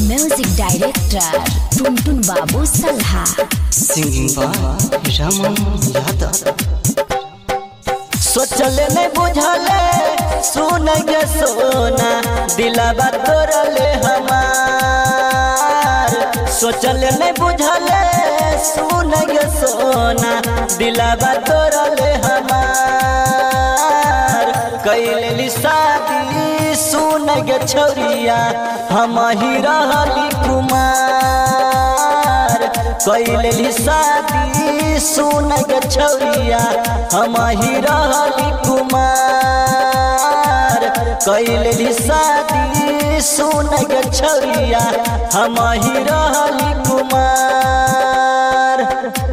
Music director Tuntun Babu Salha. Singing by Raman Yadav. सोचले नहीं बुझले सुन गे सोना दिलावा तोरले हमार। सोचले नहीं बुझले सुन गे सोना दिलावा तोरले हमार। कैलेली शादी सुन गे छौरिया हम ही रहली कुमार। कैलेली शादी सुन गे छौरिया हम ही रहली कुमार। कैलेली शादी सुन गे छौरिया हम ही रहली Kumar.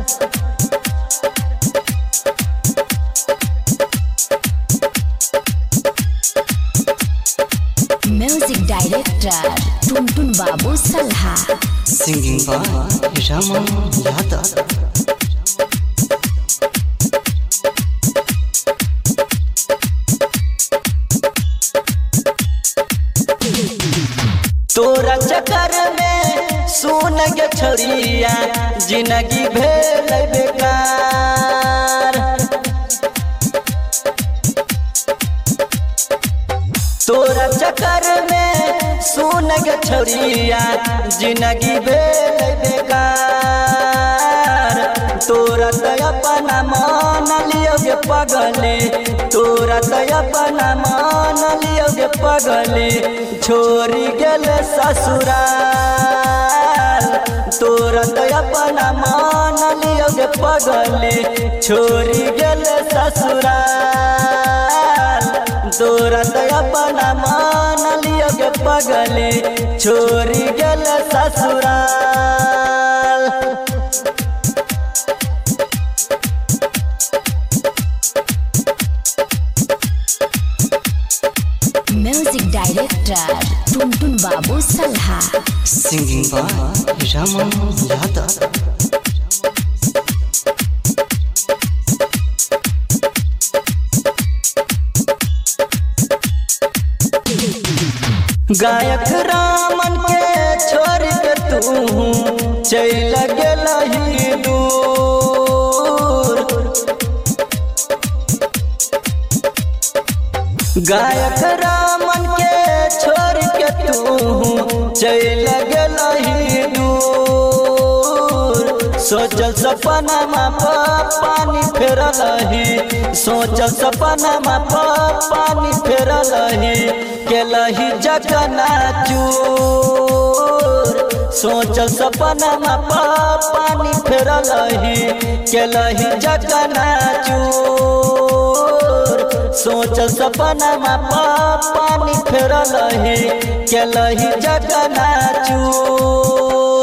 Music director Tuntun Babu Salha. Singing by Raman Yadav. तोरा चक्कर में सुन गे छौरिया जिंदगी भेल बेकार। तोरा चक्कर में सुन गे छौरिया जिंदगी भेल बेकार। तोरा तो अपना मान लियो गे पगले। तोरा तो अपना मान लियो गे पगले छोड़ी गेल ससुराल। तोरा तो अपना मान लियो गे पगले छोड़ी गेल ससुराल। तोरा तो अपना मान लियो गे पगले छोड़ी गेल ससुराल। Music director Tuntun Babu Salha. Singing by Raman Yadav. गायक रामन के छोड़ के तू चल गेलही दूर। गायक रामन के छोड़ के तू चल गेलही दूर। सोचल सपना में पानी फेरलही। सोचल सपना में पानी फेरलही केलही जगना चूर। सोचल सपना में पानी फेरलही केलही जगना चूर। सोचल सपना में पानी फेरलही केलही जगना चूर।